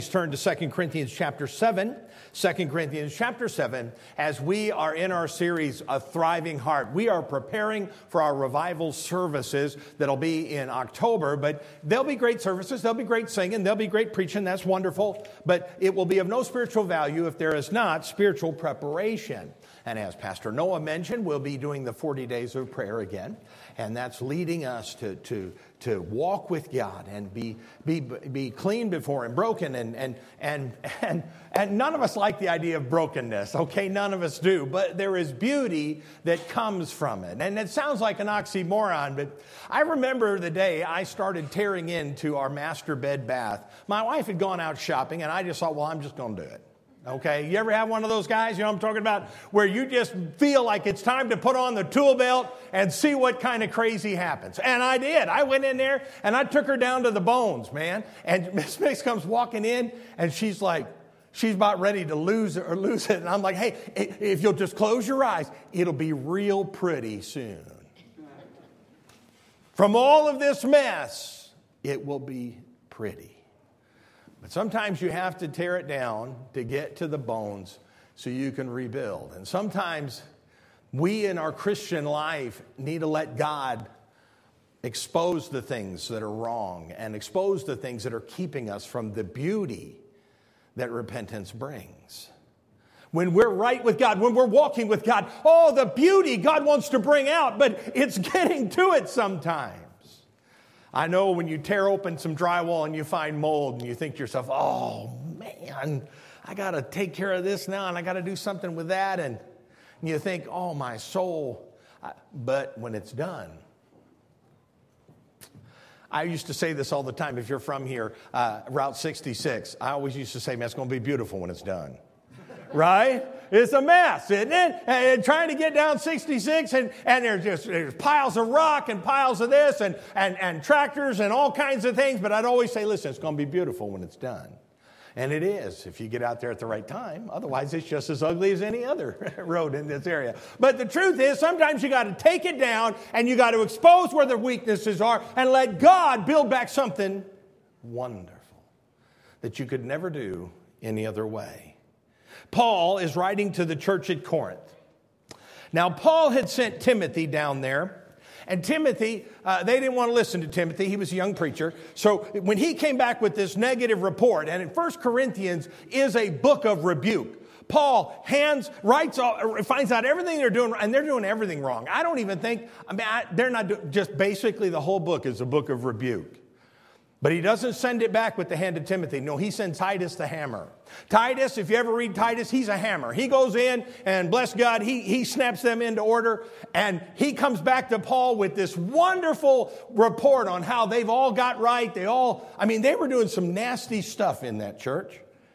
Turn to 2 Corinthians chapter 7. 2 Corinthians chapter 7, as we are in our series, A Thriving Heart. We are preparing for our revival services that'll be in October, but there'll be great services, there'll be great singing, there'll be great preaching, that's wonderful, but it will be of no spiritual value if there is not spiritual preparation. And as Pastor Noah mentioned, we'll be doing the 40 days of prayer again, and that's leading us to walk with God and be clean before Him, broken, and none of us like the idea of brokenness, okay? None of us do, but there is beauty that comes from it. And it sounds like an oxymoron, but I remember the day I started tearing into our master bed bath. My wife had gone out shopping, and I just thought, well, I'm just going to do it. Okay, you ever have one of those guys, you know what I'm talking about, where you just feel like it's time to put on the tool belt and see what kind of crazy happens? And I did. I went in there and I took her down to the bones, man. And Miss Mix comes walking in and she's about ready to lose it. And I'm like, hey, if you'll just close your eyes, it'll be real pretty soon. From all of this mess, it will be pretty. But sometimes you have to tear it down to get to the bones so you can rebuild. And sometimes we in our Christian life need to let God expose the things that are wrong and expose the things that are keeping us from the beauty that repentance brings. When we're right with God, when we're walking with God, oh, the beauty God wants to bring out, but it's getting to it sometimes. I know when you tear open some drywall and you find mold and you think to yourself, oh, man, I got to take care of this now and I got to do something with that. And you think, oh, my soul. But when it's done, I used to say this all the time. If you're from here, Route 66, I always used to say, man, it's going to be beautiful when it's done. Right? It's a mess, isn't it? And trying to get down 66 and there's piles of rock and piles of this and tractors and all kinds of things. But I'd always say, listen, it's going to be beautiful when it's done. And it is if you get out there at the right time. Otherwise, it's just as ugly as any other road in this area. But the truth is, sometimes you got to take it down and you got to expose where the weaknesses are and let God build back something wonderful that you could never do any other way. Paul is writing to the church at Corinth. Now, Paul had sent Timothy down there. And Timothy, they didn't want to listen to Timothy. He was a young preacher. So when he came back with this negative report, and in 1 Corinthians is a book of rebuke. Paul finds out everything they're doing, and they're doing everything wrong. I don't even think, they're not just basically the whole book is a book of rebuke. But he doesn't send it back with the hand of Timothy. No, he sends Titus the hammer. Titus, if you ever read Titus, he's a hammer. He goes in and bless God, he snaps them into order. And he comes back to Paul with this wonderful report on how they've all got right. They were doing some nasty stuff in that church.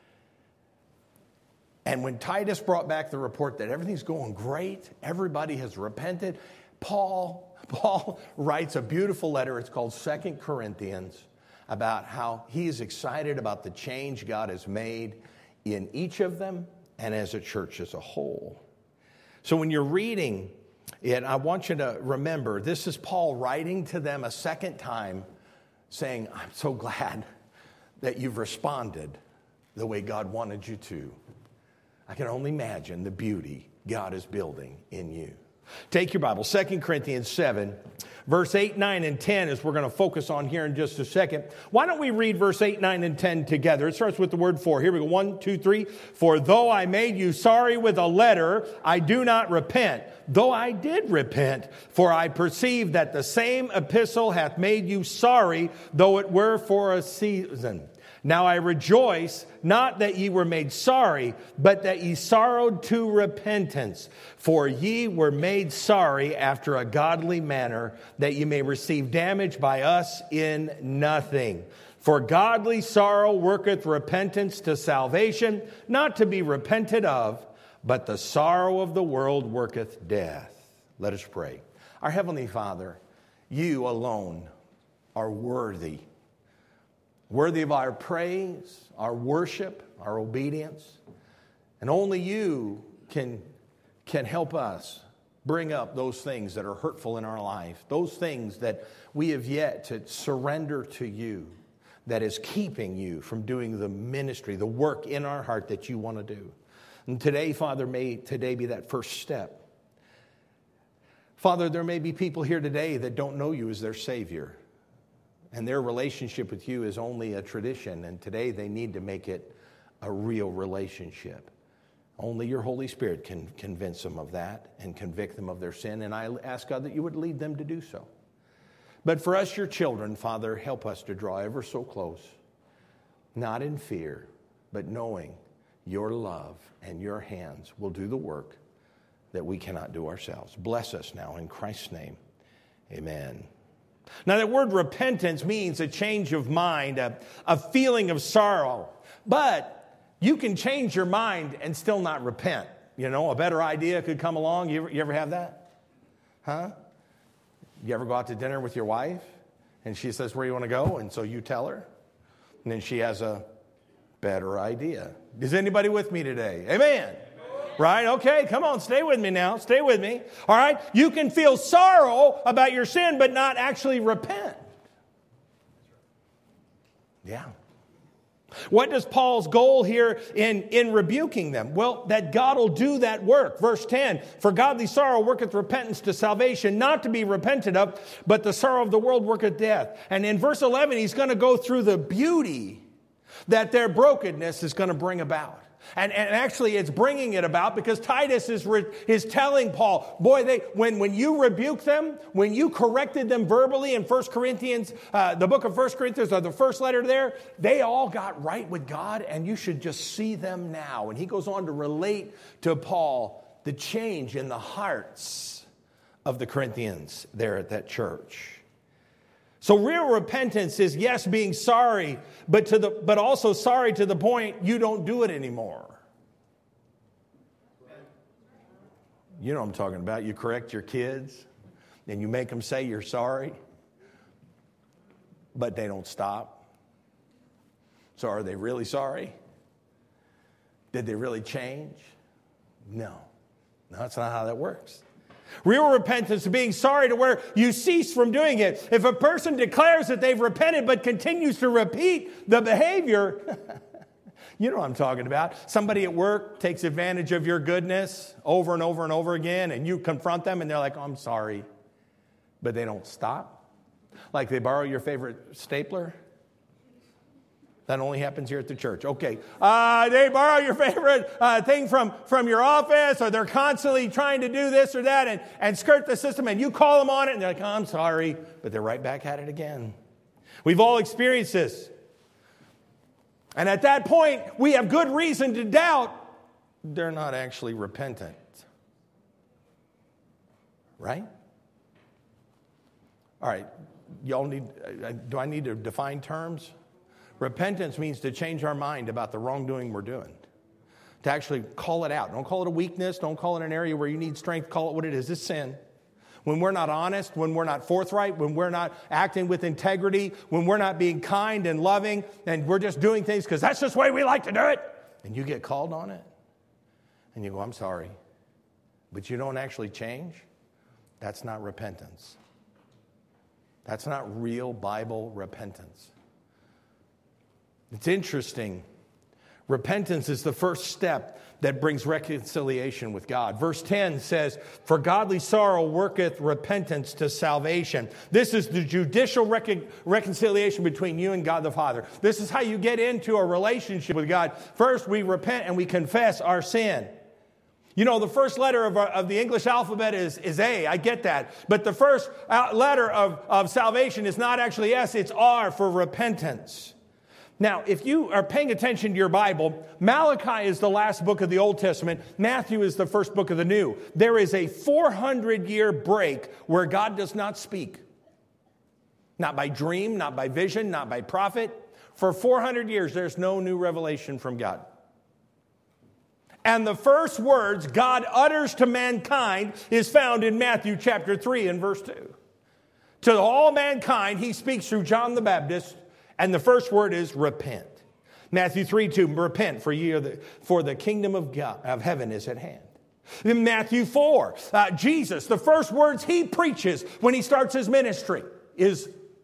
And when Titus brought back the report that everything's going great, everybody has repented, Paul writes a beautiful letter. It's called 2 Corinthians. About how he is excited about the change God has made in each of them and as a church as a whole. So when you're reading it, I want you to remember, this is Paul writing to them a second time saying, I'm so glad that you've responded the way God wanted you to. I can only imagine the beauty God is building in you. Take your Bible, 2 Corinthians 7, verse 8, 9, and 10 is we're going to focus on here in just a second. Why don't we read verse 8, 9, and 10 together? It starts with the word for. Here we go, 1, 2, 3. For though I made you sorry with a letter, I do not repent. Though I did repent, for I perceive that the same epistle hath made you sorry, though it were for a season. Now I rejoice, not that ye were made sorry, but that ye sorrowed to repentance. For ye were made sorry after a godly manner, that ye may receive damage by us in nothing. For godly sorrow worketh repentance to salvation, not to be repented of, but the sorrow of the world worketh death. Let us pray. Our Heavenly Father, you alone are worthy. Worthy of our praise, our worship, our obedience. And only you can help us bring up those things that are hurtful in our life, those things that we have yet to surrender to you, that is keeping you from doing the ministry, the work in our heart that you want to do. And today, Father, may today be that first step. Father, there may be people here today that don't know you as their Savior, and their relationship with you is only a tradition, and today they need to make it a real relationship. Only your Holy Spirit can convince them of that and convict them of their sin, and I ask, God, that you would lead them to do so. But for us, your children, Father, help us to draw ever so close, not in fear, but knowing your love and your hands will do the work that we cannot do ourselves. Bless us now in Christ's name. Amen. Now, that word repentance means a change of mind, a feeling of sorrow. But you can change your mind and still not repent. You know, a better idea could come along. You ever have that? Huh? You ever go out to dinner with your wife and she says, where you want to go? And so you tell her. And then she has a better idea. Is anybody with me today? Amen. Right? Okay, come on, stay with me now. Stay with me. All right? You can feel sorrow about your sin, but not actually repent. Yeah. What is Paul's goal here in rebuking them? Well, that God will do that work. Verse 10, for godly sorrow worketh repentance to salvation, not to be repented of, but the sorrow of the world worketh death. And in verse 11, he's going to go through the beauty that their brokenness is going to bring about. And actually, it's bringing it about because Titus is telling Paul, boy, when you rebuke them, when you corrected them verbally in 1 Corinthians, the book of 1 Corinthians, or the first letter there, they all got right with God, and you should just see them now. And he goes on to relate to Paul the change in the hearts of the Corinthians there at that church. So real repentance is, yes, being sorry, but also sorry to the point you don't do it anymore. You know what I'm talking about. You correct your kids, and you make them say you're sorry, but they don't stop. So are they really sorry? Did they really change? No, that's not how that works. Real repentance is being sorry to where you cease from doing it. If a person declares that they've repented but continues to repeat the behavior, you know what I'm talking about. Somebody at work takes advantage of your goodness over and over and over again, and you confront them, and they're like, oh, I'm sorry. But they don't stop. Like they borrow your favorite stapler. That only happens here at the church. Okay. They borrow your favorite thing from your office, or they're constantly trying to do this or that and skirt the system, and you call them on it, and they're like, oh, I'm sorry. But they're right back at it again. We've all experienced this. And at that point, we have good reason to doubt they're not actually repentant. Right? All right. Y'all do I need to define terms? Repentance means to change our mind about the wrongdoing we're doing. To actually call it out. Don't call it a weakness. Don't call it an area where you need strength. Call it what it is. It's sin. When we're not honest, when we're not forthright, when we're not acting with integrity, when we're not being kind and loving, and we're just doing things because that's just the way we like to do it, and you get called on it, and you go, I'm sorry, but you don't actually change, that's not repentance. That's not real Bible repentance. It's interesting. Repentance is the first step that brings reconciliation with God. Verse 10 says, for godly sorrow worketh repentance to salvation. This is the judicial reconciliation between you and God the Father. This is how you get into a relationship with God. First, we repent and we confess our sin. You know, the first letter of the English alphabet is A. I get that. But the first letter of salvation is not actually S. It's R for repentance. Now, if you are paying attention to your Bible, Malachi is the last book of the Old Testament. Matthew is the first book of the New. There is a 400-year break where God does not speak. Not by dream, not by vision, not by prophet. For 400 years, there's no new revelation from God. And the first words God utters to mankind is found in Matthew chapter 3 and verse 2. To all mankind, he speaks through John the Baptist. And the first word is repent. Matthew 3:2, repent, for the kingdom of God, of heaven is at hand. In Matthew 4, Jesus, the first words he preaches when he starts his ministry is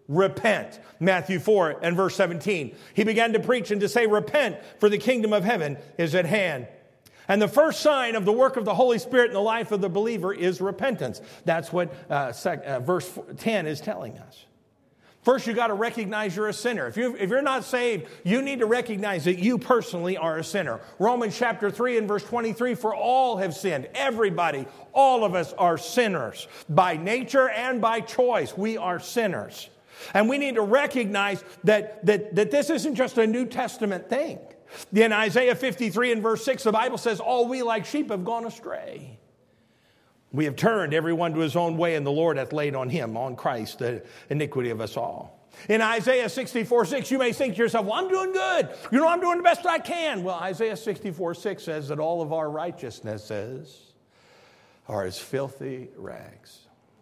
repent. Matthew 4 and verse 17. He began to preach and to say, repent, for the kingdom of heaven is at hand. And the first sign of the work of the Holy Spirit in the life of the believer is repentance. That's what verse 10 is telling us. First, you got to recognize you're a sinner. If you're not saved, you need to recognize that you personally are a sinner. Romans chapter 3 and verse 23, for all have sinned. Everybody, all of us are sinners. By nature and by choice, we are sinners. And we need to recognize that this isn't just a New Testament thing. In Isaiah 53 and verse 6, the Bible says, all we like sheep have gone astray. We have turned everyone to his own way, and the Lord hath laid on him, on Christ, the iniquity of us all. In Isaiah 64:6, you may think to yourself, well, I'm doing good. I'm doing the best I can. Well, Isaiah 64:6 says that all of our righteousnesses are as filthy rags.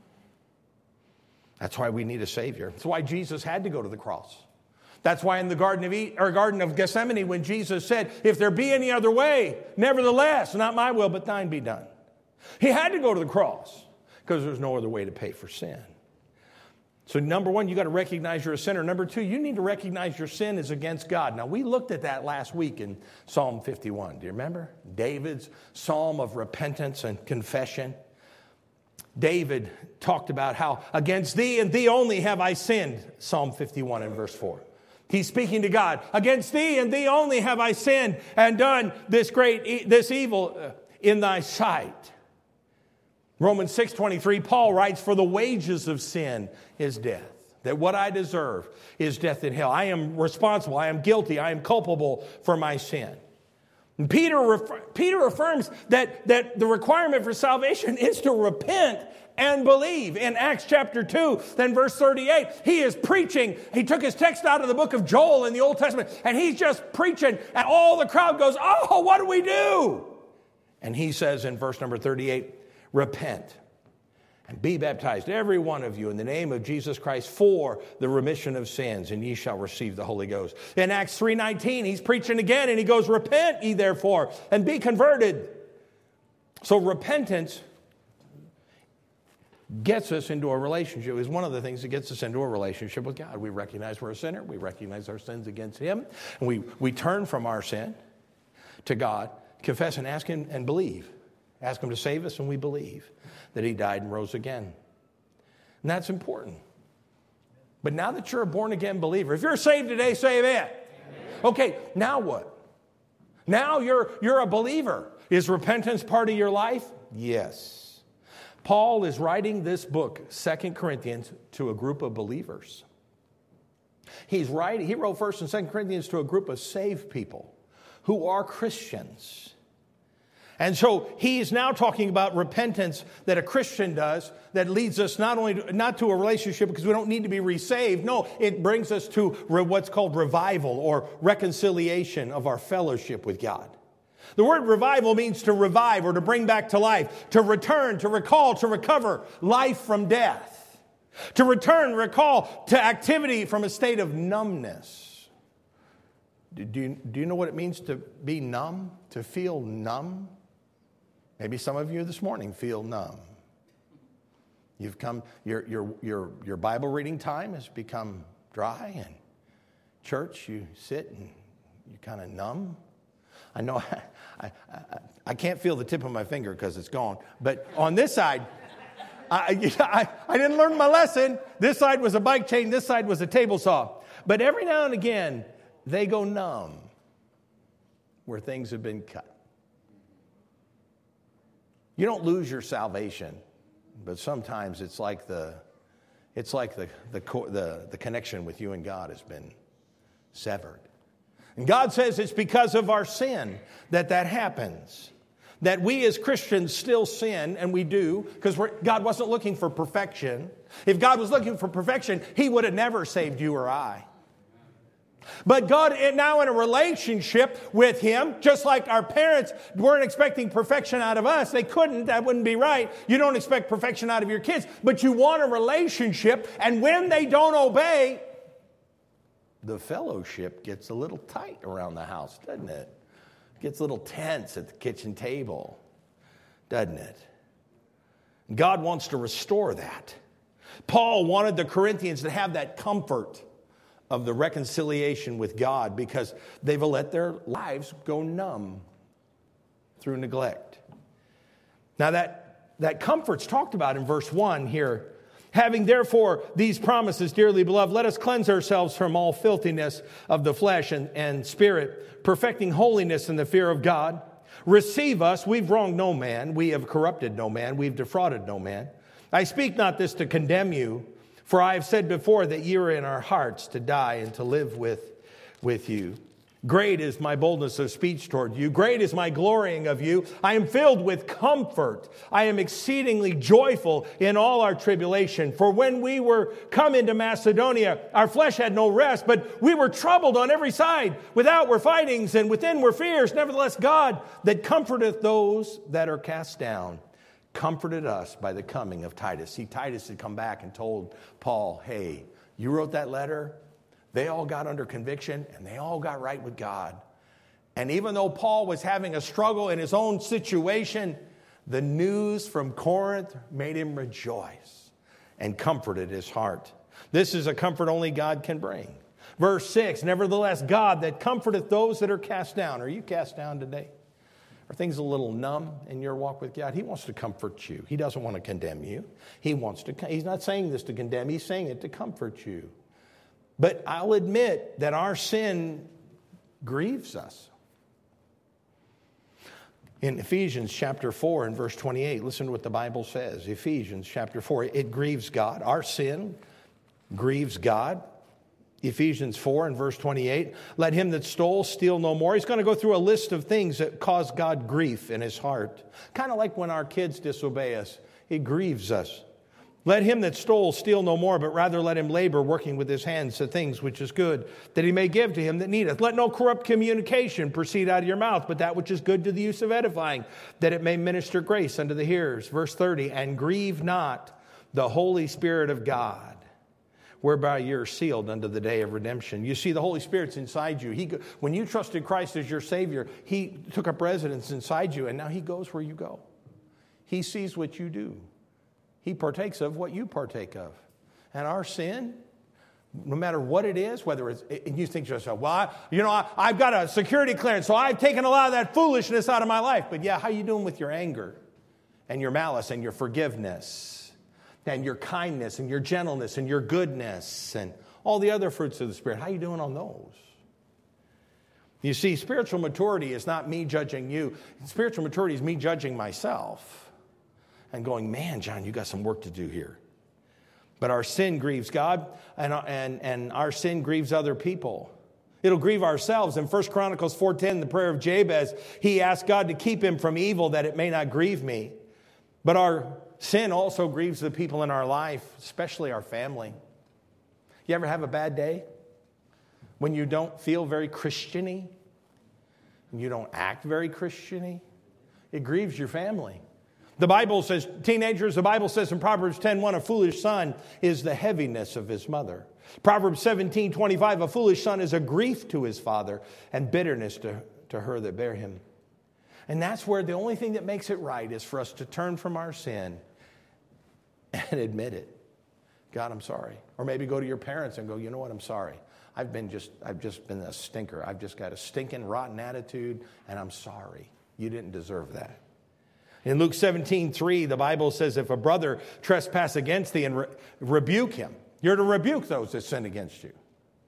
That's why we need a Savior. That's why Jesus had to go to the cross. That's why in the Garden of Gethsemane, when Jesus said, if there be any other way, nevertheless, not my will, but thine be done. He had to go to the cross because there's no other way to pay for sin. So number one, you got to recognize you're a sinner. Number two, you need to recognize your sin is against God. Now, we looked at that last week in Psalm 51. Do you remember? David's psalm of repentance and confession. David talked about how against thee and thee only have I sinned, Psalm 51 and verse 4. He's speaking to God. Against thee and thee only have I sinned and done this evil in thy sight. Romans 6:23, Paul writes, for the wages of sin is death. That what I deserve is death in hell. I am responsible. I am guilty. I am culpable for my sin. And Peter affirms that the requirement for salvation is to repent and believe. In Acts chapter 2, then verse 38, he is preaching. He took his text out of the book of Joel in the Old Testament, and he's just preaching, and all the crowd goes, oh, what do we do? And he says in verse number 38, repent and be baptized, every one of you, in the name of Jesus Christ for the remission of sins, and ye shall receive the Holy Ghost. In Acts 3:19, he's preaching again, and he goes, repent ye therefore, and be converted. So repentance gets us into a relationship, is one of the things that gets us into a relationship with God. We recognize we're a sinner. We recognize our sins against him. And we turn from our sin to God, confess and ask him and believe. Ask him to save us, and we believe that he died and rose again. And that's important. But now that you're a born-again believer, if you're saved today, say amen. Okay, now what? Now you're a believer. Is repentance part of your life? Yes. Paul is writing this book, 2 Corinthians, to a group of believers. He wrote 1st and 2 Corinthians to a group of saved people who are Christians. And so he's now talking about repentance that a Christian does that leads us not to a relationship because we don't need to be resaved. No, it brings us to what's called revival or reconciliation of our fellowship with God. The word revival means to revive or to bring back to life, to return, to recall, to recover life from death, to return, recall to activity from a state of numbness. Do you know what it means to be numb, to feel numb? Maybe some of you this morning feel numb. You've come, your Bible reading time has become dry, and church, you sit and you're kind of numb. I know I can't feel the tip of my finger because it's gone. But on this side, I didn't learn my lesson. This side was a bike chain. This side was a table saw. But every now and again, they go numb where things have been cut. You don't lose your salvation, but sometimes it's like the connection with you and God has been severed. And God says it's because of our sin that happens. That we as Christians still sin, and we do, because God wasn't looking for perfection. If God was looking for perfection, he would have never saved you or I. But God, now in a relationship with him, just like our parents weren't expecting perfection out of us. They couldn't. That wouldn't be right. You don't expect perfection out of your kids, but you want a relationship. And when they don't obey, the fellowship gets a little tight around the house, doesn't it? It gets a little tense at the kitchen table, doesn't it? God wants to restore that. Paul wanted the Corinthians to have that comfort of the reconciliation with God because they've let their lives go numb through neglect. Now that comfort's talked about in verse 1 here. Having therefore these promises, dearly beloved, let us cleanse ourselves from all filthiness of the flesh and spirit, perfecting holiness in the fear of God. Receive us, we've wronged no man, we have corrupted no man, we've defrauded no man. I speak not this to condemn you, for I have said before that ye are in our hearts to die and to live with you. Great is my boldness of speech toward you. Great is my glorying of you. I am filled with comfort. I am exceedingly joyful in all our tribulation. For when we were come into Macedonia, our flesh had no rest, but we were troubled on every side. Without were fightings, and within were fears. Nevertheless, God that comforteth those that are cast down, comforted us by the coming of Titus. See, Titus had come back and told Paul, hey, you wrote that letter. They all got under conviction, and they all got right with God. And even though Paul was having a struggle in his own situation, the news from Corinth made him rejoice and comforted his heart. This is a comfort only God can bring. Verse 6, nevertheless, God that comforteth those that are cast down. Are you cast down today? Are things a little numb in your walk with God? He wants to comfort you. He doesn't want to condemn you. He's not saying this to condemn. He's saying it to comfort you. But I'll admit that our sin grieves us. In Ephesians chapter 4 and verse 28, listen to what the Bible says. Ephesians chapter 4, it grieves God. Our sin grieves God. Ephesians 4 and verse 28, let him that stole steal no more. He's going to go through a list of things that cause God grief in his heart. Kind of like when our kids disobey us. It grieves us. Let him that stole steal no more, but rather let him labor, working with his hands the things which is good, that he may give to him that needeth. Let no corrupt communication proceed out of your mouth, but that which is good to the use of edifying, that it may minister grace unto the hearers. Verse 30, and grieve not the Holy Spirit of God, whereby you're sealed unto the day of redemption. You see, the Holy Spirit's inside you. When you trusted Christ as your Savior, He took up residence inside you, and now He goes where you go. He sees what you do. He partakes of what you partake of. And our sin, no matter what it is, whether it's, and you think to yourself, well, I've got a security clearance, so I've taken a lot of that foolishness out of my life. But yeah, how are you doing with your anger and your malice and your forgiveness and your kindness and your gentleness and your goodness and all the other fruits of the Spirit? How are you doing on those? You see, spiritual maturity is not me judging you. Spiritual maturity is me judging myself and going, man, John, you got some work to do here. But our sin grieves God, and our sin grieves other people. It'll grieve ourselves. In 1 Chronicles 4:10, the prayer of Jabez, he asked God to keep him from evil that it may not grieve me. But our sin also grieves the people in our life, especially our family. You ever have a bad day when you don't feel very Christian-y? You don't act very Christian-y? It grieves your family. The Bible says, teenagers, the Bible says in Proverbs 10:1, a foolish son is the heaviness of his mother. Proverbs 17:25, a foolish son is a grief to his father and bitterness to her that bare him. And that's where the only thing that makes it right is for us to turn from our sin and admit it. God, I'm sorry. Or maybe go to your parents and go, you know what, I'm sorry. I've just been a stinker. I've just got a stinking, rotten attitude, and I'm sorry. You didn't deserve that. In Luke 17:3, the Bible says, if a brother trespass against thee and rebuke him, you're to rebuke those that sin against you.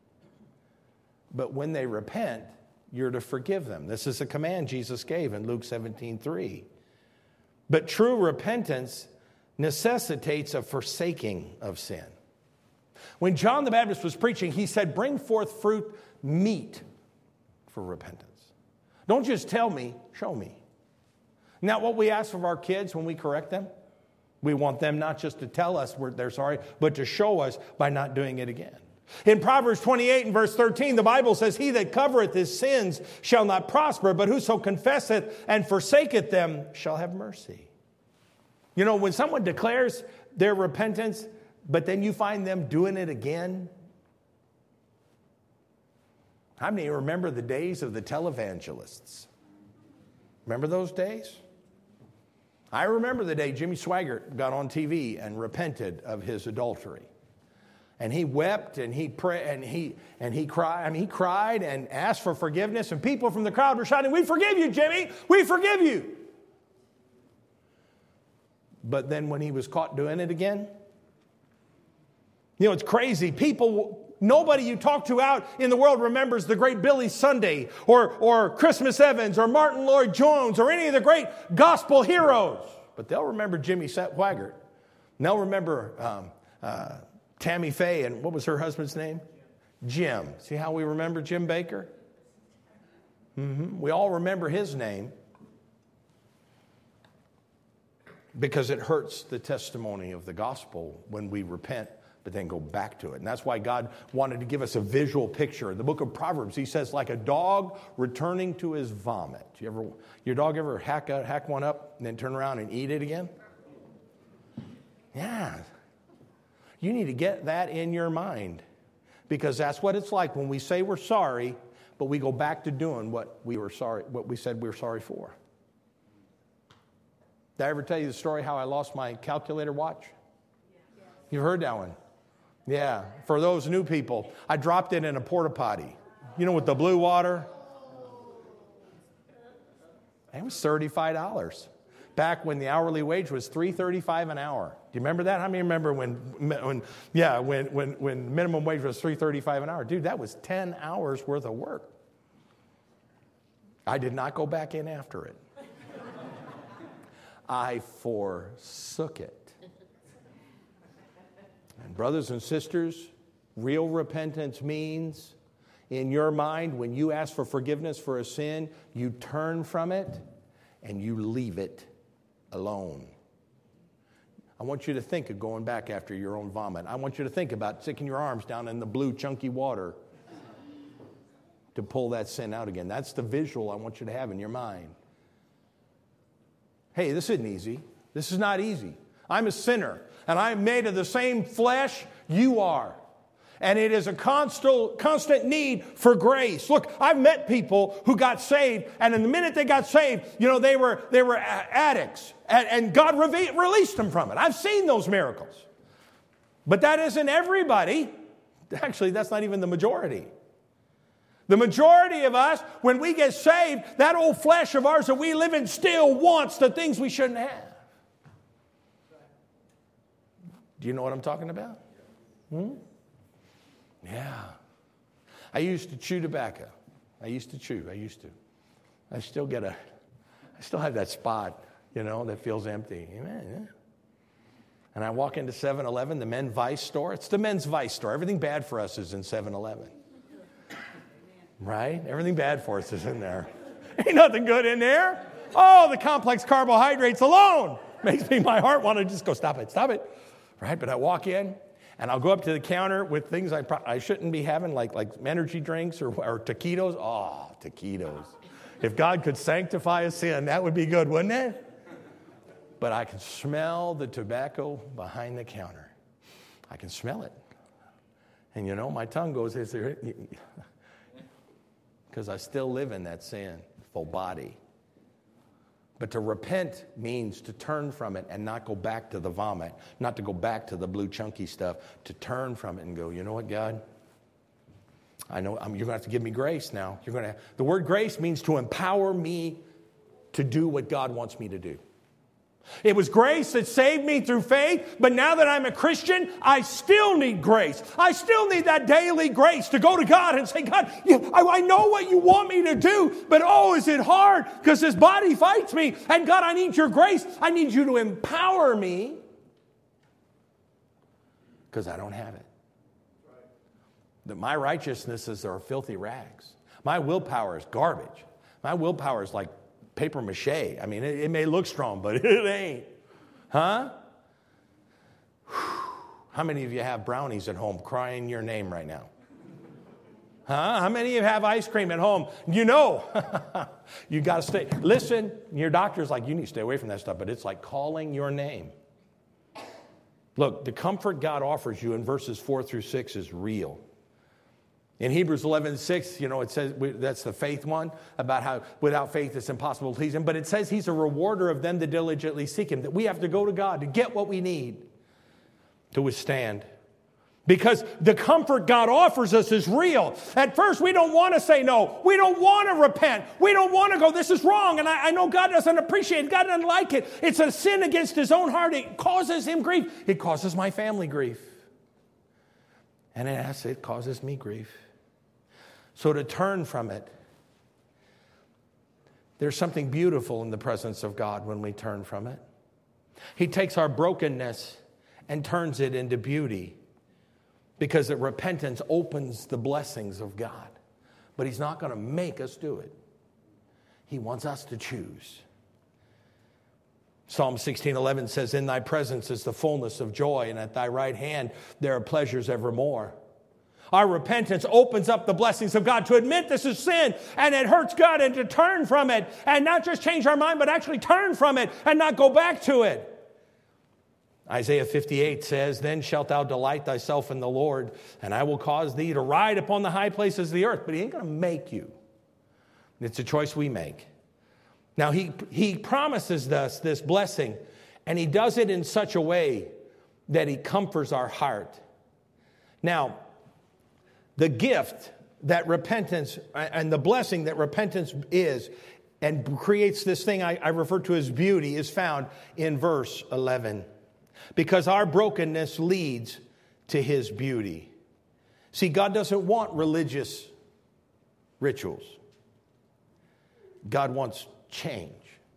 But when they repent, you're to forgive them. This is a command Jesus gave in Luke 17:3. But true repentance necessitates a forsaking of sin. When John the Baptist was preaching, he said, bring forth fruit meet for repentance. Don't just tell me, show me. Now, what we ask of our kids when we correct them, we want them not just to tell us they're sorry, but to show us by not doing it again. In Proverbs 28 and verse 13, the Bible says, he that covereth his sins shall not prosper, but whoso confesseth and forsaketh them shall have mercy. You know, when someone declares their repentance, but then you find them doing it again. How many remember the days of the televangelists? Remember those days? I remember the day Jimmy Swaggart got on TV and repented of his adultery. And he wept and he prayed and he cried. I mean, he cried and asked for forgiveness. And people from the crowd were shouting, "We forgive you, Jimmy. We forgive you." But then when he was caught doing it again, it's crazy. Nobody you talk to out in the world remembers the great Billy Sunday or Christmas Evans or Martin Lloyd-Jones or any of the great gospel heroes. But they'll remember Jimmy Swaggart. And they'll remember Tammy Faye, and what was her husband's name? Jim. See how we remember Jim Baker? We all remember his name because it hurts the testimony of the gospel when we repent but then go back to it. And that's why God wanted to give us a visual picture. In the book of Proverbs, he says, like a dog returning to his vomit. Your dog ever hack one up and then turn around and eat it again? Yeah. You need to get that in your mind, because that's what it's like when we say we're sorry, but we go back to doing what we said we were sorry for. Did I ever tell you the story how I lost my calculator watch? You've heard that one. Yeah, for those new people, I dropped it in a porta potty. With the blue water. It was $35. Back when the hourly wage was $3.35 an hour. Do you remember that? How many remember when minimum wage was $3.35 an hour? Dude, that was 10 hours worth of work. I did not go back in after it. I forsook it. And brothers and sisters, real repentance means, in your mind, when you ask for forgiveness for a sin, you turn from it and you leave it alone. I want you to think of going back after your own vomit. I want you to think about sticking your arms down in the blue chunky water to pull that sin out again. That's the visual I want you to have in your mind. Hey, this isn't easy. This is not easy. I'm a sinner, and I'm made of the same flesh you are. And it is a constant need for grace. Look, I've met people who got saved, and in the minute they got saved, they were addicts, and God released them from it. I've seen those miracles. But that isn't everybody. Actually, that's not even the majority. The majority of us, when we get saved, that old flesh of ours that we live in still wants the things we shouldn't have. Do you know what I'm talking about? Yeah. I used to chew tobacco. I still have that spot, that feels empty. Amen. And I walk into 7-Eleven, the men's vice store. It's the men's vice store. Everything bad for us is in 7-Eleven. Right? Everything bad for us is in there. Ain't nothing good in there. Oh, the complex carbohydrates alone makes my heart want to just go, stop it. Right? But I walk in, and I'll go up to the counter with things I shouldn't be having, like energy drinks or taquitos. Oh, taquitos. If God could sanctify a sin, that would be good, wouldn't it? But I can smell the tobacco behind the counter. I can smell it. And my tongue goes, is there? Because I still live in that sinful body. But to repent means to turn from it and not go back to the vomit, not to go back to the blue chunky stuff, to turn from it and go, you know what, God? I know you're going to have to give me grace now. The word grace means to empower me to do what God wants me to do. It was grace that saved me through faith, but now that I'm a Christian, I still need grace. I still need that daily grace to go to God and say, God, I know what you want me to do, but is it hard because this body fights me. And God, I need your grace. I need you to empower me because I don't have it. That my righteousnesses are filthy rags. My willpower is garbage. My willpower is like paper mache. I mean, it may look strong, but it ain't. Huh? How many of you have brownies at home crying your name right now? Huh? How many of you have ice cream at home? You got to stay. Listen, your doctor's like, you need to stay away from that stuff, but it's like calling your name. Look, the comfort God offers you in verses 4 through 6 is real. In Hebrews 11:6, it says, that's the faith one, about how without faith it's impossible to please him. But it says he's a rewarder of them that diligently seek him, that we have to go to God to get what we need to withstand. Because the comfort God offers us is real. At first, we don't want to say no. We don't want to repent. We don't want to go, this is wrong. And I know God doesn't appreciate it. God doesn't like it. It's a sin against his own heart. It causes him grief. It causes my family grief. And it causes me grief. So to turn from it, there's something beautiful in the presence of God when we turn from it. He takes our brokenness and turns it into beauty, because that repentance opens the blessings of God. But he's not going to make us do it. He wants us to choose. Psalm 16:11 says, in thy presence is the fullness of joy, and at thy right hand there are pleasures evermore. Our repentance opens up the blessings of God to admit this is sin and it hurts God, and to turn from it and not just change our mind, but actually turn from it and not go back to it. Isaiah 58 says, then shalt thou delight thyself in the Lord, and I will cause thee to ride upon the high places of the earth. But he ain't going to make you. It's a choice we make. Now, he promises us this blessing, and he does it in such a way that he comforts our heart. Now, the gift that repentance and the blessing that repentance is and creates this thing I refer to as beauty is found in verse 11. Because our brokenness leads to his beauty. See, God doesn't want religious rituals. God wants change.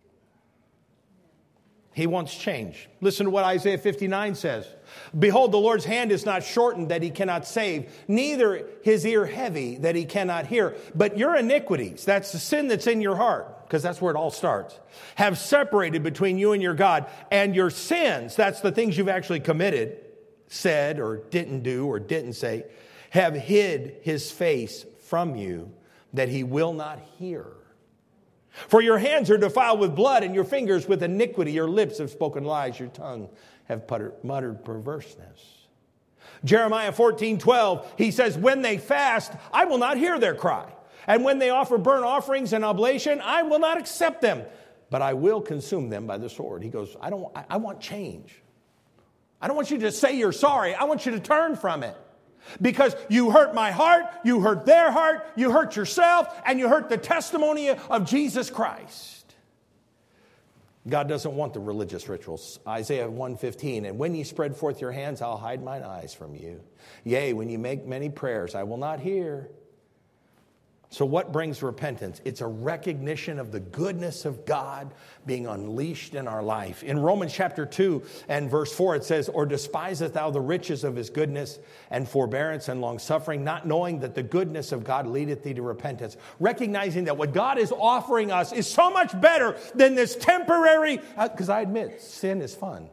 He wants change. Listen to what Isaiah 59 says. Behold, the Lord's hand is not shortened that he cannot save, neither his ear heavy that he cannot hear. But your iniquities, that's the sin that's in your heart, because that's where it all starts, have separated between you and your God. And your sins, that's the things you've actually committed, said or didn't do or didn't say, have hid his face from you that he will not hear. For your hands are defiled with blood, and your fingers with iniquity. Your lips have spoken lies. Your tongue have muttered perverseness. Jeremiah 14:12, he says, when they fast, I will not hear their cry. And when they offer burnt offerings and oblation, I will not accept them, but I will consume them by the sword. He goes, I want change. I don't want you to say you're sorry. I want you to turn from it. Because you hurt my heart, you hurt their heart, you hurt yourself, and you hurt the testimony of Jesus Christ. God doesn't want the religious rituals. Isaiah 1:15, and when ye spread forth your hands, I'll hide mine eyes from you. Yea, when you make many prayers, I will not hear. So what brings repentance? It's a recognition of the goodness of God being unleashed in our life. In Romans chapter 2 and verse 4, it says, or despiseth thou the riches of his goodness and forbearance and longsuffering, not knowing that the goodness of God leadeth thee to repentance. Recognizing that what God is offering us is so much better than this temporary, because I admit, sin is fun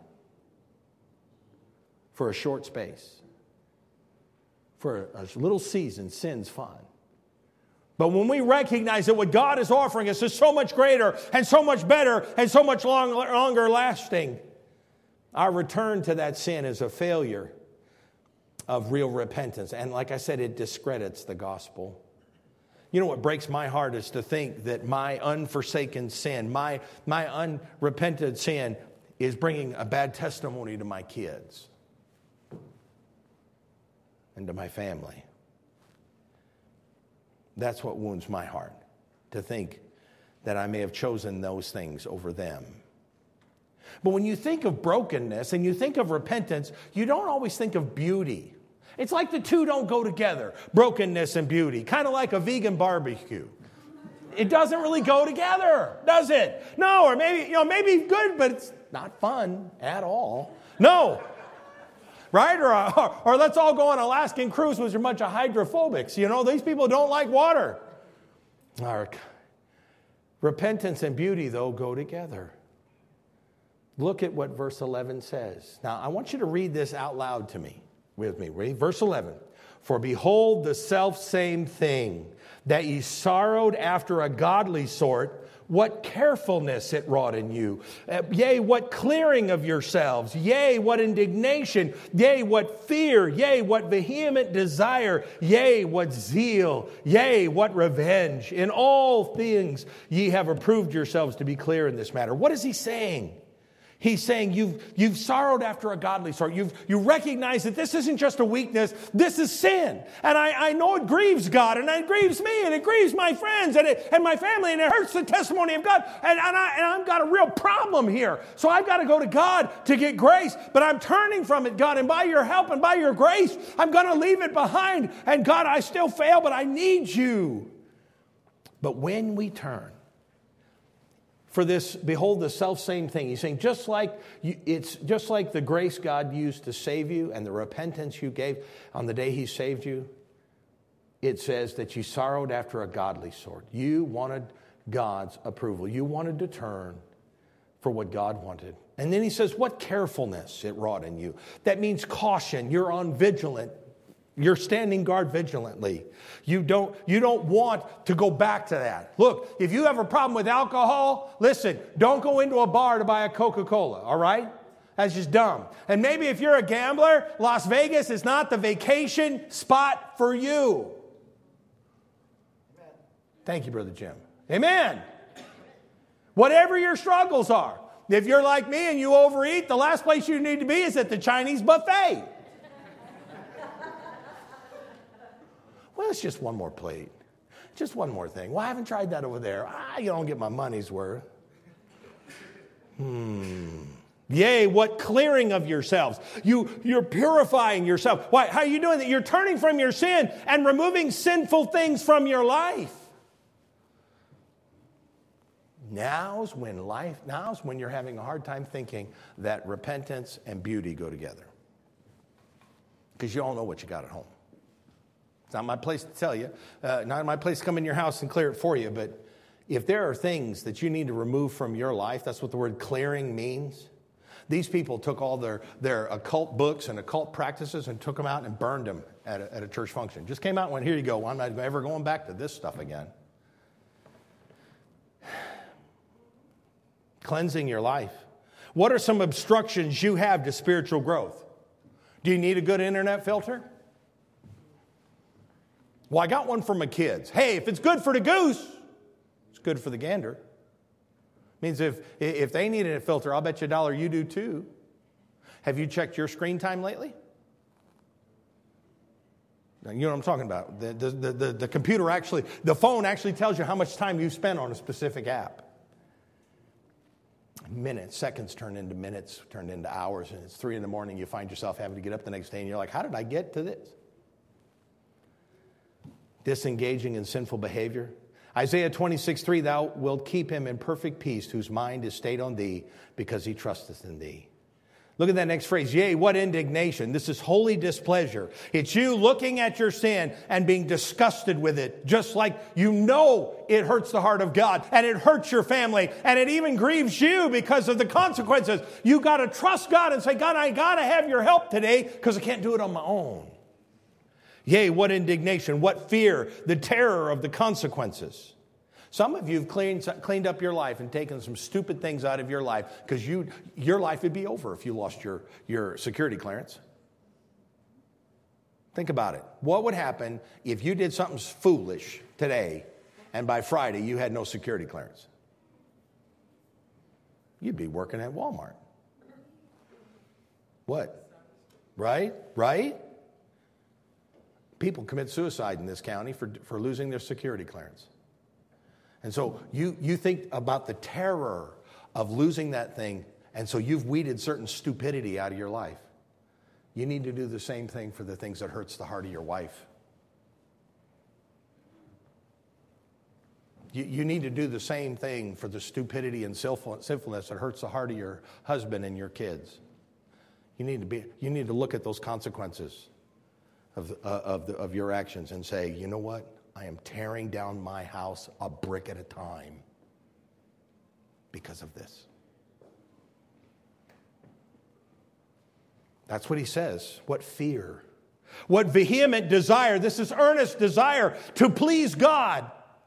for a short space. For a little season, sin's fun. But when we recognize that what God is offering us is so much greater and so much better and so much longer lasting, our return to that sin is a failure of real repentance. And like I said, it discredits the gospel. You know what breaks my heart is to think that my unforsaken sin, my unrepented sin is bringing a bad testimony to my kids and to my family. That's what wounds my heart, to think that I may have chosen those things over them. But when you think of brokenness and you think of repentance, you don't always think of beauty. It's like the two don't go together, brokenness and beauty, kind of like a vegan barbecue. It doesn't really go together, does it? No, or maybe good, but it's not fun at all. No. Right? Or let's all go on an Alaskan cruise with a bunch of hydrophobics. These people don't like water. Repentance and beauty, though, go together. Look at what verse 11 says. Now, I want you to read this out loud with me. Read verse 11. For behold, the selfsame thing that ye sorrowed after a godly sort, what carefulness it wrought in you. Yea, what clearing of yourselves. Yea, what indignation. Yea, what fear. Yea, what vehement desire. Yea, what zeal. Yea, what revenge. In all things ye have approved yourselves to be clear in this matter. What is he saying? He's saying you've sorrowed after a godly sort. You recognize that this isn't just a weakness. This is sin. And I know it grieves God, and it grieves me, and it grieves my friends and my family, and it hurts the testimony of God. And I've got a real problem here. So I've got to go to God to get grace. But I'm turning from it, God. And by your help and by your grace, I'm going to leave it behind. And God, I still fail, but I need you. But when we turn, for this, behold, the self-same thing. He's saying, it's just like the grace God used to save you and the repentance you gave on the day he saved you. It says that you sorrowed after a godly sort. You wanted God's approval. You wanted to turn for what God wanted. And then he says, what carefulness it wrought in you. That means caution. You're on vigilant. You're standing guard vigilantly. You don't want to go back to that. Look, if you have a problem with alcohol, listen, don't go into a bar to buy a Coca-Cola, all right? That's just dumb. And maybe if you're a gambler, Las Vegas is not the vacation spot for you. Amen. Thank you, Brother Jim. Amen. Whatever your struggles are. If you're like me and you overeat, the last place you need to be is at the Chinese buffet. Well, it's just one more plate. Just one more thing. Well, I haven't tried that over there. You don't get my money's worth. Yea, what clearing of yourselves. You're purifying yourself. Why? How are you doing that? You're turning from your sin and removing sinful things from your life. Now's when you're having a hard time thinking that repentance and beauty go together. Because you all know what you got at home. It's not my place to tell you. Not my place to come in your house and clear it for you. But if there are things that you need to remove from your life, that's what the word clearing means. These people took all their occult books and occult practices and took them out and burned them at a church function. Just came out and went, here you go. I'm not ever going back to this stuff again. Cleansing your life. What are some obstructions you have to spiritual growth? Do you need a good internet filter? Well, I got one for my kids. Hey, if it's good for the goose, it's good for the gander. Means if they need a filter, I'll bet you $1 you do too. Have you checked your screen time lately? Now, you know what I'm talking about. The computer actually, the phone actually tells you how much time you spent on a specific app. Minutes, seconds turn into minutes, turn into hours, and it's 3 a.m. You find yourself having to get up the next day, and you're like, how did I get to this? Disengaging in sinful behavior. Isaiah 26:3, thou wilt keep him in perfect peace, whose mind is stayed on thee, because he trusteth in thee. Look at that next phrase. Yea, what indignation. This is holy displeasure. It's you looking at your sin and being disgusted with it, just like you know it hurts the heart of God, and it hurts your family, and it even grieves you because of the consequences. You got to trust God and say, God, I got to have your help today because I can't do it on my own. Yea, what indignation, what fear, the terror of the consequences. Some of you have cleaned up your life and taken some stupid things out of your life because your life would be over if you lost your security clearance. Think about it. What would happen if you did something foolish today and by Friday you had no security clearance? You'd be working at Walmart. What? Right? People commit suicide in this county for losing their security clearance. And so you think about the terror of losing that thing, and so you've weeded certain stupidity out of your life. You need to do the same thing for the things that hurts the heart of your wife. You need to do the same thing for the stupidity and sinfulness that hurts the heart of your husband and your kids. You need to look at those consequences of your actions and say, you know what? I am tearing down my house a brick at a time because of this. That's what he says. What fear. What vehement desire, this is earnest desire to please God.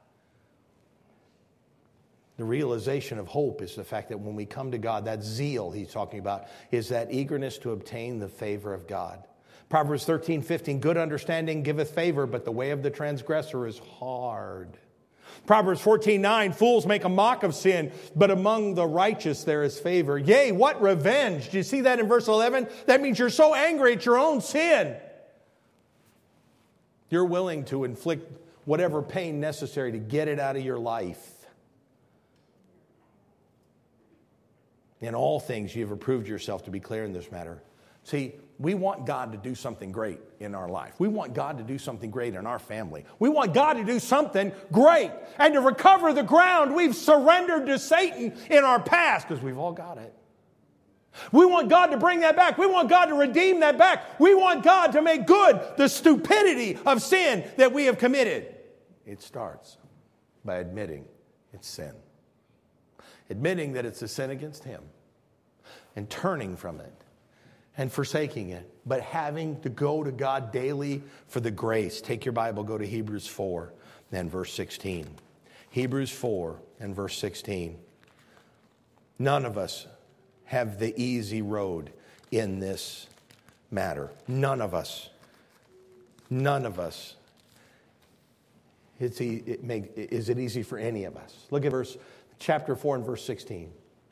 The realization of hope is the fact that when we come to God, that zeal he's talking about is that eagerness to obtain the favor of God. Proverbs 13:15, good understanding giveth favor, but the way of the transgressor is hard. Proverbs 14:9, fools make a mock of sin, but among the righteous there is favor. Yea, what revenge? Do you see that in verse 11? That means you're so angry at your own sin. You're willing to inflict whatever pain necessary to get it out of your life. In all things, you have approved yourself to be clear in this matter. See, we want God to do something great in our life. We want God to do something great in our family. We want God to do something great and to recover the ground we've surrendered to Satan in our past, because we've all got it. We want God to bring that back. We want God to redeem that back. We want God to make good the stupidity of sin that we have committed. It starts by admitting it's sin. Admitting that it's a sin against Him and turning from it and forsaking it, but having to go to God daily for the grace. Take your Bible, go to Hebrews 4 and verse 16. Hebrews 4 and verse 16. None of us have the easy road in this matter. None of us. None of us. Is it easy for any of us? Look at chapter 4 and verse 16.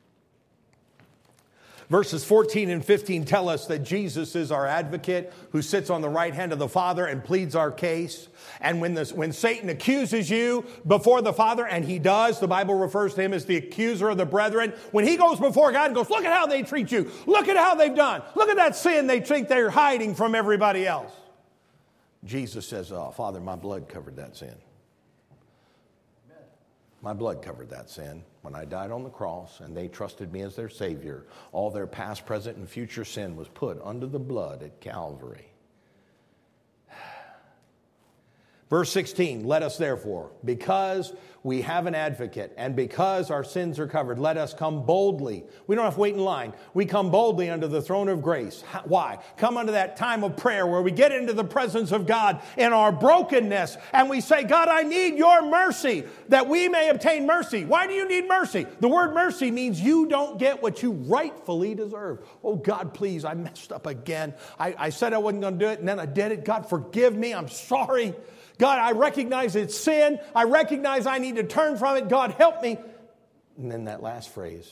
Verses 14 and 15 tell us that Jesus is our advocate who sits on the right hand of the Father and pleads our case. And when Satan accuses you before the Father, and he does, the Bible refers to him as the accuser of the brethren. When he goes before God and goes, look at how they treat you. Look at how they've done. Look at that sin they think they're hiding from everybody else. Jesus says, oh, Father, my blood covered that sin. My blood covered that sin when I died on the cross and they trusted me as their Savior. All their past, present, and future sin was put under the blood at Calvary. Verse 16, let us therefore, because we have an advocate and because our sins are covered, let us come boldly. We don't have to wait in line. We come boldly under the throne of grace. Why? Come under that time of prayer where we get into the presence of God in our brokenness and we say, God, I need your mercy that we may obtain mercy. Why do you need mercy? The word mercy means you don't get what you rightfully deserve. Oh, God, please, I messed up again. I said I wasn't going to do it and then I did it. God, forgive me. I'm sorry. God, I recognize it's sin. I recognize I need to turn from it. God, help me. And then that last phrase,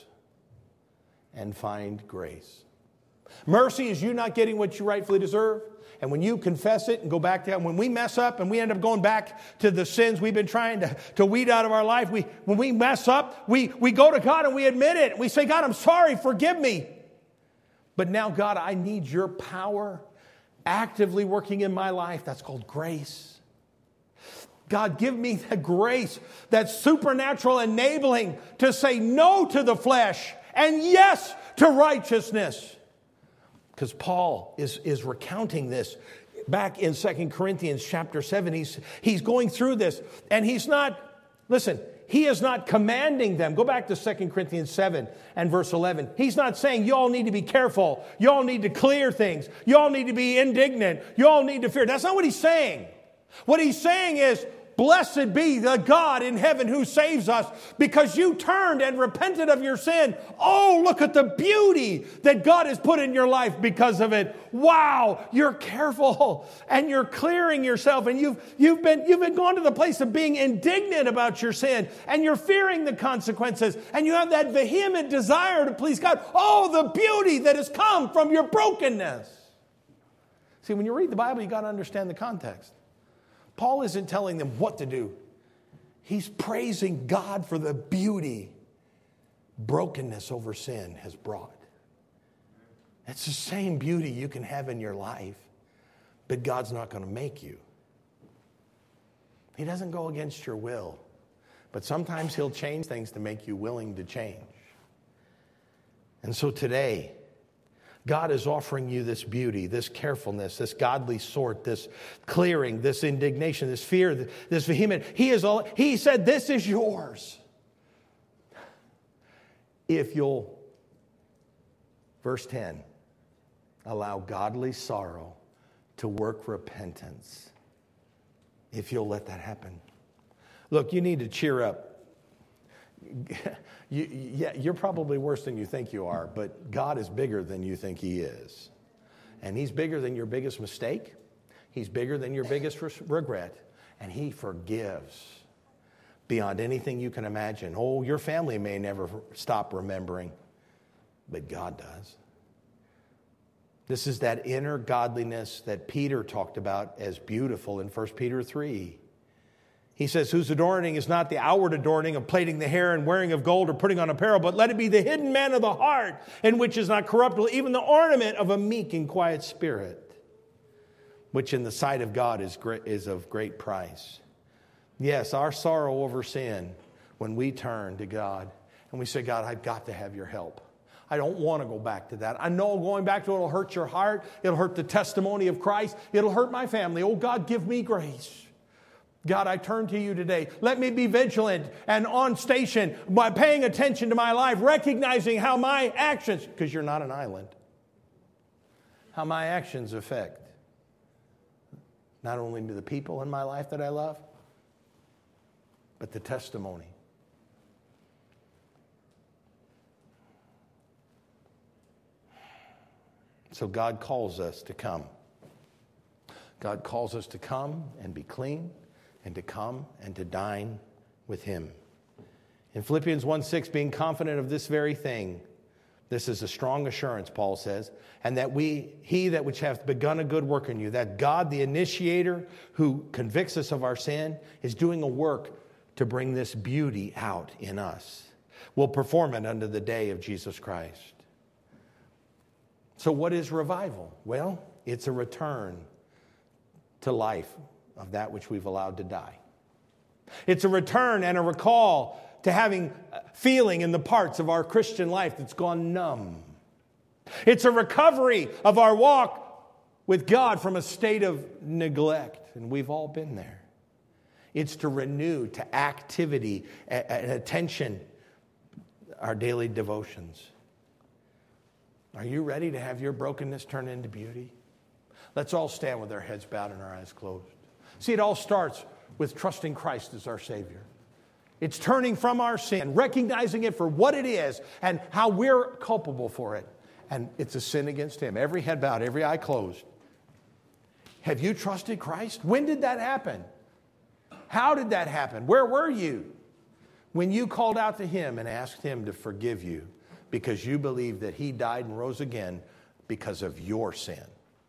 and find grace. Mercy is you not getting what you rightfully deserve. And when you confess it and go back to God, when we mess up and we end up going back to the sins we've been trying to weed out of our life, when we mess up, we go to God and we admit it. We say, God, I'm sorry, forgive me. But now, God, I need your power actively working in my life. That's called grace. God, give me the grace, that supernatural enabling to say no to the flesh and yes to righteousness. Because Paul is recounting this back in 2 Corinthians chapter 7. He's going through this and he is not commanding them. Go back to 2 Corinthians 7 and verse 11. He's not saying you all need to be careful. You all need to clear things. You all need to be indignant. You all need to fear. That's not what he's saying. What he's saying is, blessed be the God in heaven who saves us because you turned and repented of your sin. Oh, look at the beauty that God has put in your life because of it. Wow, you're careful and you're clearing yourself and you've been gone to the place of being indignant about your sin and you're fearing the consequences and you have that vehement desire to please God. Oh, the beauty that has come from your brokenness. See, when you read the Bible, you got to understand the context. Paul isn't telling them what to do. He's praising God for the beauty brokenness over sin has brought. It's the same beauty you can have in your life, but God's not going to make you. He doesn't go against your will, but sometimes He'll change things to make you willing to change. And so today, God is offering you this beauty, this carefulness, this godly sort, this clearing, this indignation, this fear, this vehement. He said, this is yours. If you'll, verse 10, allow godly sorrow to work repentance. If you'll let that happen. Look, you need to cheer up. You're probably worse than you think you are, but God is bigger than you think He is. And He's bigger than your biggest mistake. He's bigger than your biggest regret. And He forgives beyond anything you can imagine. Oh, your family may never stop remembering, but God does. This is that inner godliness that Peter talked about as beautiful in 1 Peter 3. He says, whose adorning is not the outward adorning of plaiting the hair and wearing of gold or putting on apparel, but let it be the hidden man of the heart, in which is not corruptible, even the ornament of a meek and quiet spirit, which in the sight of God is of great price. Yes, our sorrow over sin, when we turn to God and we say, God, I've got to have your help. I don't want to go back to that. I know going back to it will hurt your heart. It'll hurt the testimony of Christ. It'll hurt my family. Oh, God, give me grace. God, I turn to you today. Let me be vigilant and on station by paying attention to my life, recognizing how my actions, because you're not an island, how my actions affect not only the people in my life that I love, but the testimony. So God calls us to come. God calls us to come and be clean, and to come and to dine with Him. In Philippians 1:6, being confident of this very thing, this is a strong assurance, Paul says, and that He that which hath begun a good work in you, that God, the initiator who convicts us of our sin, is doing a work to bring this beauty out in us. Will perform it unto the day of Jesus Christ. So what is revival? Well, it's a return to life of that which we've allowed to die. It's a return and a recall to having feeling in the parts of our Christian life that's gone numb. It's a recovery of our walk with God from a state of neglect, and we've all been there. It's to renew to activity and attention our daily devotions. Are you ready to have your brokenness turn into beauty? Let's all stand with our heads bowed and our eyes closed. See, it all starts with trusting Christ as our Savior. It's turning from our sin, recognizing it for what it is and how we're culpable for it. And it's a sin against Him. Every head bowed, every eye closed. Have you trusted Christ? When did that happen? How did that happen? Where were you when you called out to Him and asked Him to forgive you because you believe that He died and rose again because of your sin?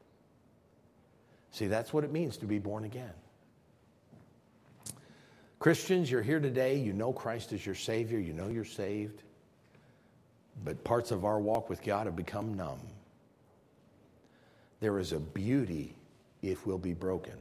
See, that's what it means to be born again. Christians, you're here today. You know Christ is your Savior. You know you're saved. But parts of our walk with God have become numb. There is a beauty if we'll be broken.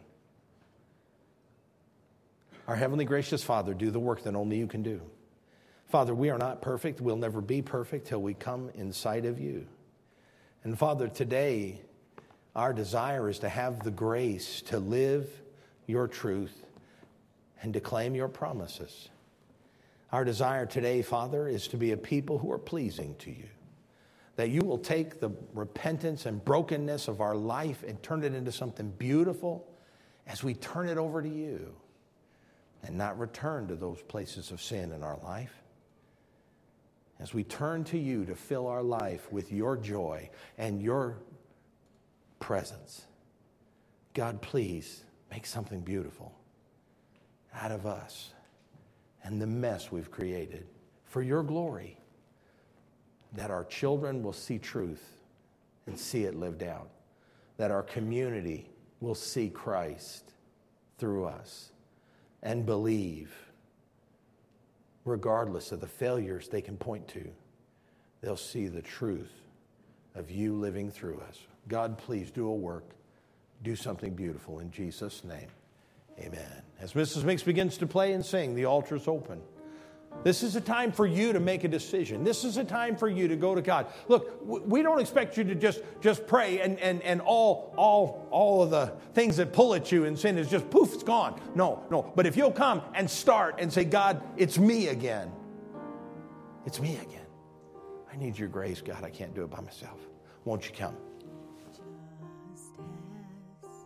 Our heavenly gracious Father, do the work that only you can do. Father, we are not perfect. We'll never be perfect till we come in sight of you. And Father, today, our desire is to have the grace to live your truth and to claim your promises. Our desire today, Father, is to be a people who are pleasing to you. That you will take the repentance and brokenness of our life and turn it into something beautiful as we turn it over to you and not return to those places of sin in our life. As we turn to you to fill our life with your joy and your presence. God, please make something beautiful out of us and the mess we've created for your glory, that our children will see truth and see it lived out, that our community will see Christ through us and believe, regardless of the failures they can point to, they'll see the truth of you living through us. God, please do a work. Do something beautiful in Jesus' name. Amen. As Mrs. Minks begins to play and sing, the altar is open. This is a time for you to make a decision. This is a time for you to go to God. Look, we don't expect you to just pray and all of the things that pull at you and sin is just poof, it's gone. No. But if you'll come and start and say, God, it's me again. It's me again. I need your grace, God. I can't do it by myself. Won't you come? Just as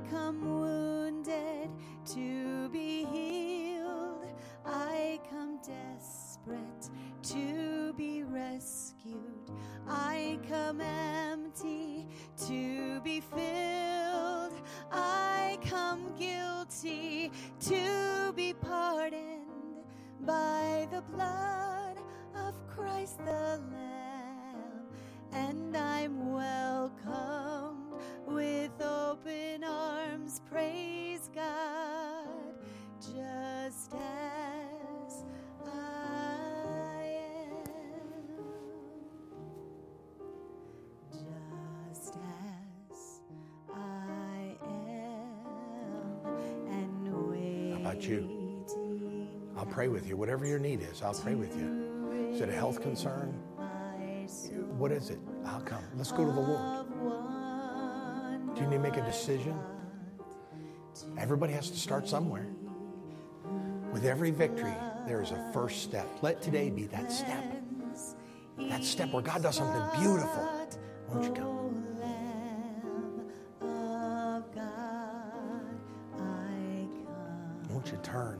come wounded to be healed. I come desperate to be rescued. I come empty to be filled. I come guilty to be pardoned by the blood of Christ the Lamb. And I'm welcomed with open arms, praise God, just as I am. Just as I am. And waiting. How about you? I'll pray with you. Whatever your need is, I'll pray with you. Is it a health concern? What is it? I'll come. Let's go to the Lord. Do you need to make a decision? Everybody has to start somewhere. With every victory, there is a first step. Let today be that step. That step where God does something beautiful. Won't you come? Won't you turn?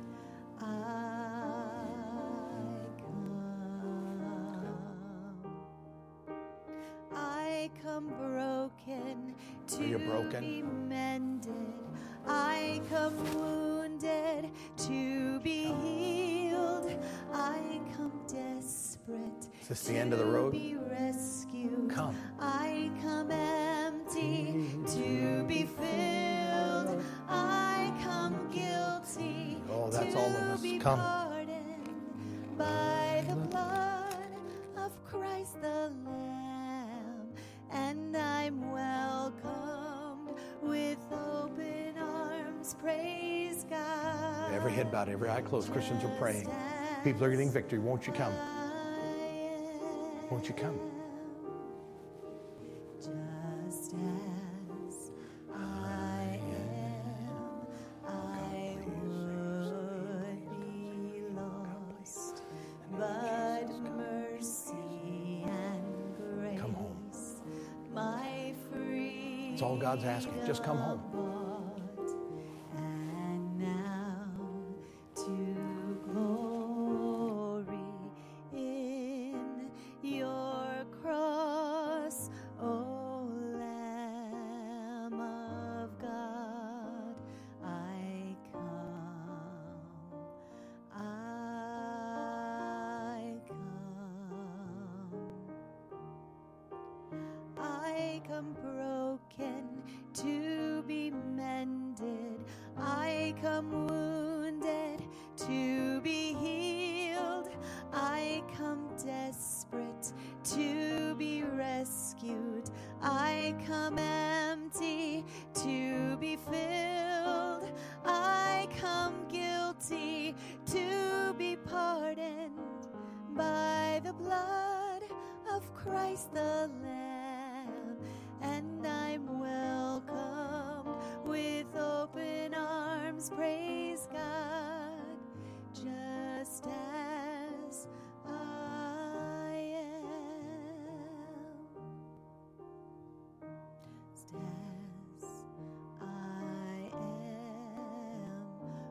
I come broken to Are you broken? be mended. I come wounded to be healed. I come desperate Is this the end of the road? to be rescued. Come. I come empty to be filled. I come guilty Oh, that's all of to us. be Come. pardoned by the blood of Christ the Lamb. And I'm welcomed with open arms, praise God. Every head bowed, every eye closed. Christians are praying. People are getting victory. Won't you come? Won't you come? Just as I am, I would be lost, but mercy and grace, Come home. my free. It's all God's asking. Just come home. And now to glory in your cross, O Lamb of God. I come, I come broken to be mended. I come wounded to be healed. I come desperate to be rescued. I come empty to be filled. I come guilty to be pardoned by the blood of Christ the Lamb. And I'm welcomed with open arms, praise God, just as I am. Just as I am,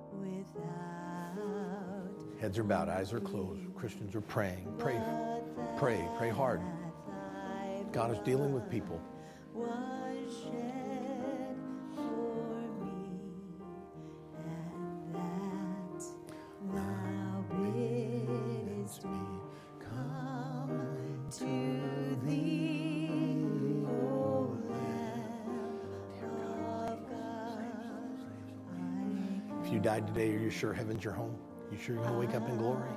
without Heads are bowed, eyes are closed. Christians are praying. Pray, pray, pray hard. God is dealing with people. was shed for me, and that thou biddest me come to thee, O Lamb of God. If you died today, are you sure heaven's your home? You sure you're going to wake up in glory?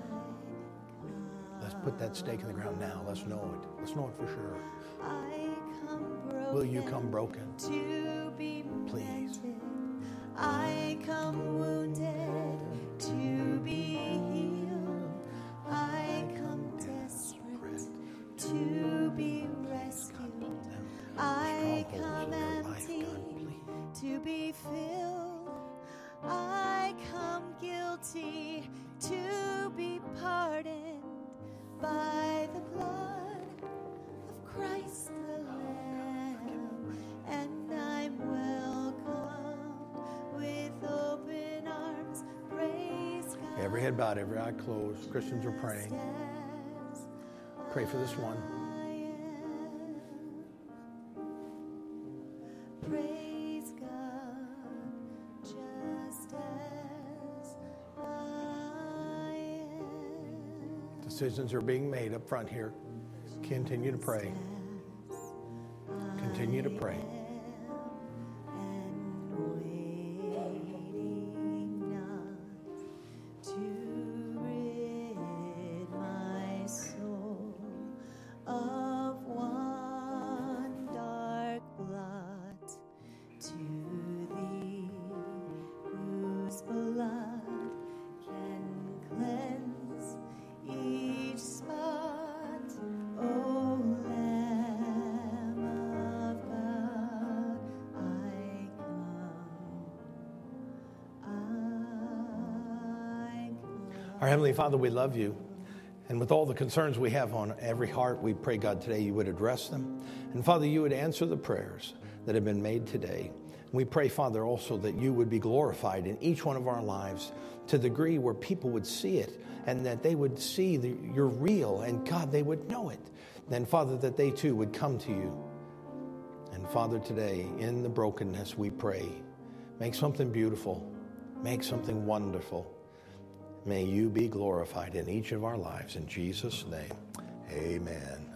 Let's put that stake in the ground now. Let's know it. Let's know it for sure. Will you come broken? To be Please. mended. I come wounded to be healed. I come desperate to be rescued. I come empty to be filled. I come guilty to be pardoned by the blood of Christ the Lamb. And I'm welcomed Every head bowed, every eye closed. Christians are praying. Pray for this one. Praise God, just as I am. Decisions are being made up front here. Continue to pray. Continue to pray. Our Heavenly Father, we love you. And with all the concerns we have on every heart, we pray, God, today you would address them. And Father, you would answer the prayers that have been made today. We pray, Father, also that you would be glorified in each one of our lives to the degree where people would see it and that they would see you're real and, God, they would know it. Then, Father, that they too would come to you. And Father, today, in the brokenness, we pray, make something beautiful, make something wonderful. May you be glorified in each of our lives. In Jesus' name, amen.